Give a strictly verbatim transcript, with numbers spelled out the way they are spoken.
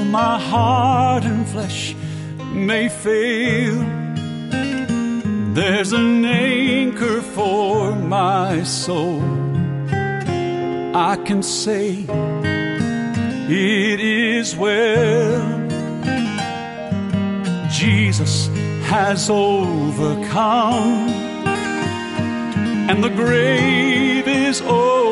my heart and flesh may fail, there's an anchor for my soul. I can say it is well. Jesus has overcome, and the grave is over.